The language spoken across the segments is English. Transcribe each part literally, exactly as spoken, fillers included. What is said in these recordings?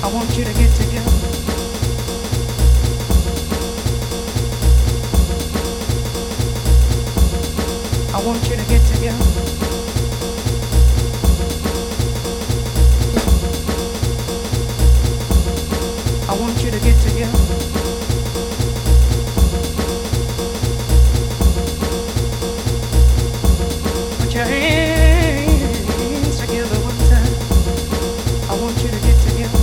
I want you to get together. I want you to get together. I want you to get together. Put your hands together one time. I want you to get together.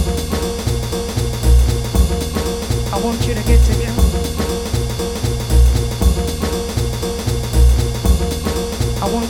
I want you to get together. I want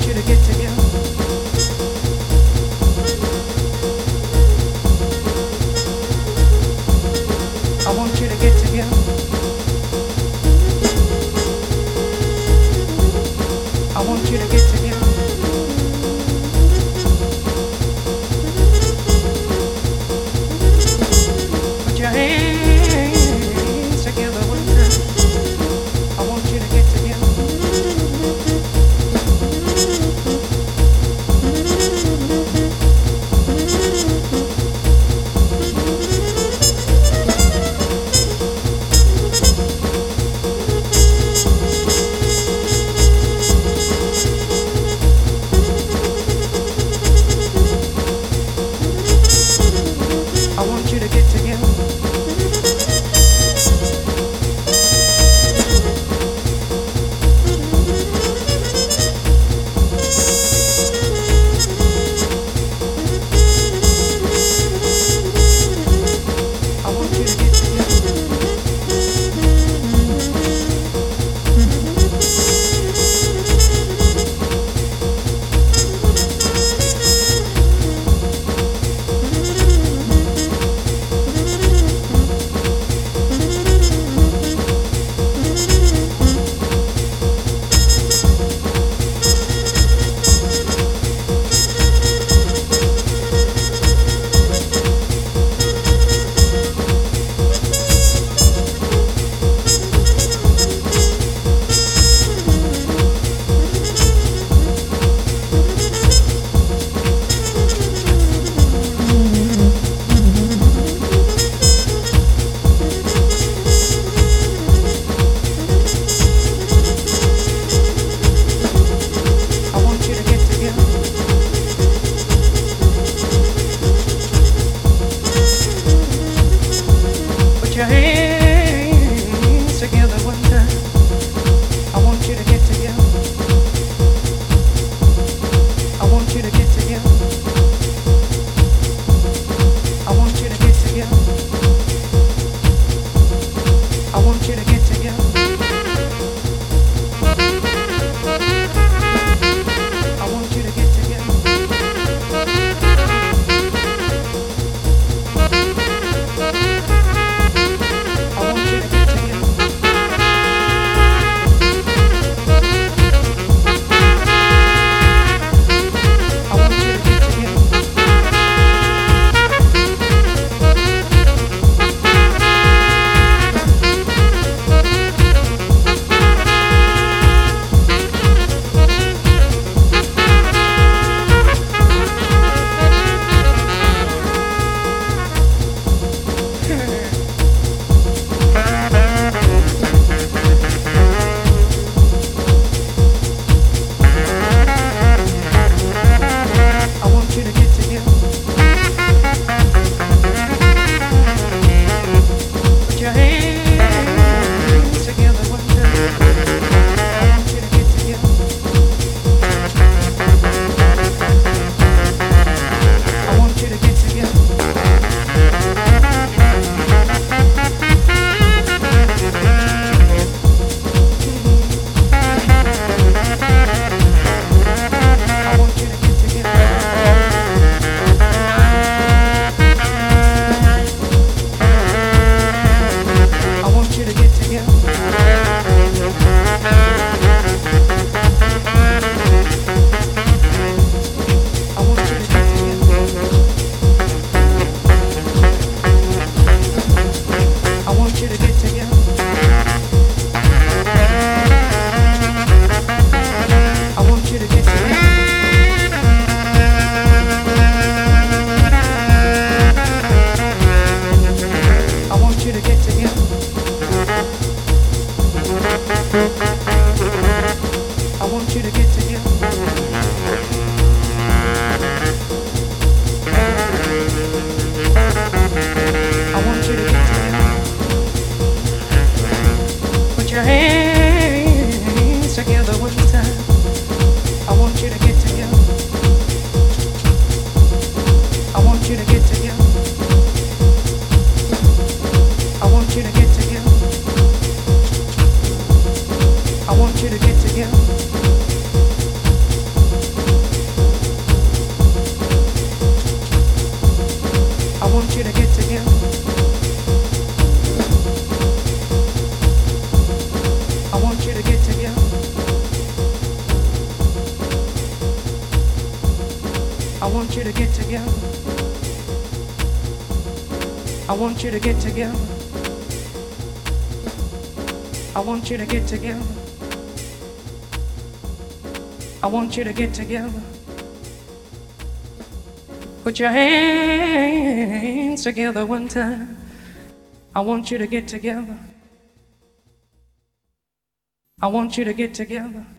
want you to get together. I want you to get together. I want you to get together. I want you to get together. I want you to get together. I want you to get together. Put your hands together one time. I want you to get together. I want you to get together.